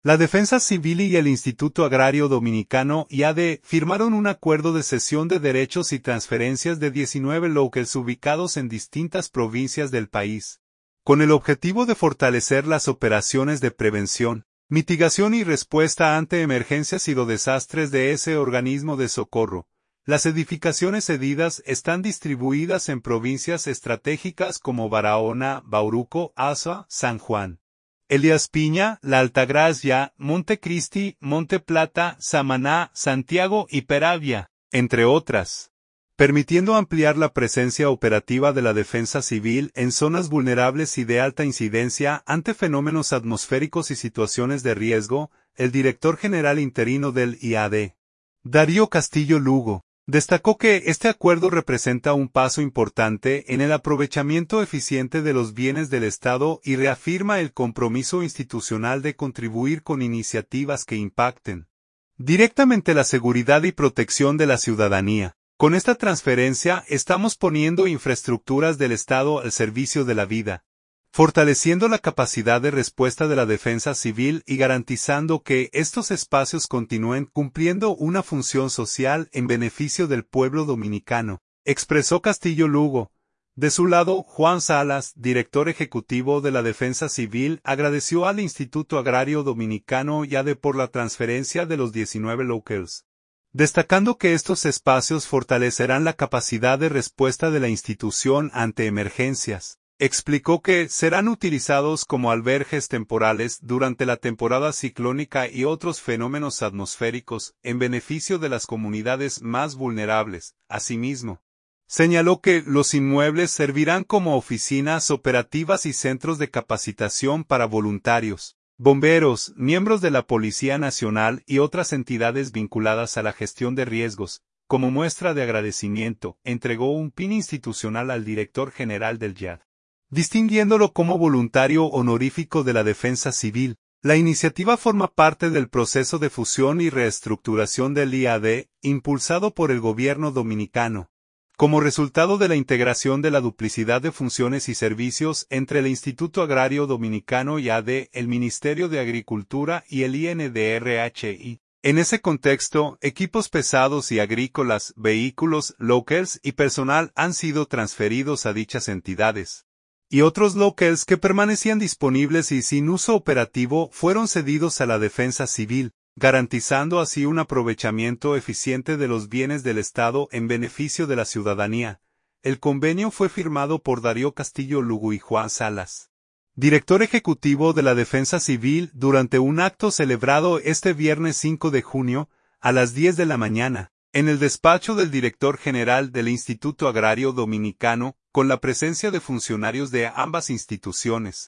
La Defensa Civil y el Instituto Agrario Dominicano IAD firmaron un acuerdo de cesión de derechos y transferencias de 19 locales ubicados en distintas provincias del país, con el objetivo de fortalecer las operaciones de prevención, mitigación y respuesta ante emergencias y desastres de ese organismo de socorro. Las edificaciones cedidas están distribuidas en provincias estratégicas como Barahona, Bauruco, Azua, San Juan, Elías Piña, La Altagracia, Montecristi, Monte Plata, Samaná, Santiago y Peravia, entre otras, permitiendo ampliar la presencia operativa de la defensa civil en zonas vulnerables y de alta incidencia ante fenómenos atmosféricos y situaciones de riesgo. El director general interino del IAD, Darío Castillo Lugo, destacó que este acuerdo representa un paso importante en el aprovechamiento eficiente de los bienes del Estado y reafirma el compromiso institucional de contribuir con iniciativas que impacten directamente la seguridad y protección de la ciudadanía. Con esta transferencia estamos poniendo infraestructuras del Estado al servicio de la vida, fortaleciendo la capacidad de respuesta de la defensa civil y garantizando que estos espacios continúen cumpliendo una función social en beneficio del pueblo dominicano, expresó Castillo Lugo. De su lado, Juan Salas, director ejecutivo de la Defensa Civil, agradeció al Instituto Agrario Dominicano IAD por la transferencia de los 19 locales, destacando que estos espacios fortalecerán la capacidad de respuesta de la institución ante emergencias. Explicó que serán utilizados como albergues temporales durante la temporada ciclónica y otros fenómenos atmosféricos en beneficio de las comunidades más vulnerables. Asimismo, señaló que los inmuebles servirán como oficinas operativas y centros de capacitación para voluntarios, bomberos, miembros de la Policía Nacional y otras entidades vinculadas a la gestión de riesgos. Como muestra de agradecimiento, entregó un pin institucional al director general del IAD, distinguiéndolo como voluntario honorífico de la Defensa Civil. La iniciativa forma parte del proceso de fusión y reestructuración del IAD, impulsado por el gobierno dominicano, como resultado de la integración de la duplicidad de funciones y servicios entre el Instituto Agrario Dominicano IAD, el Ministerio de Agricultura y el INDRHI. En ese contexto, equipos pesados y agrícolas, vehículos, locales y personal han sido transferidos a dichas entidades, y otros locales que permanecían disponibles y sin uso operativo fueron cedidos a la defensa civil, garantizando así un aprovechamiento eficiente de los bienes del Estado en beneficio de la ciudadanía. El convenio fue firmado por Darío Castillo Lugo y Juan Salas, director ejecutivo de la Defensa Civil, durante un acto celebrado este viernes 5 de junio, a las 10 de la mañana, en el despacho del director general del Instituto Agrario Dominicano, con la presencia de funcionarios de ambas instituciones.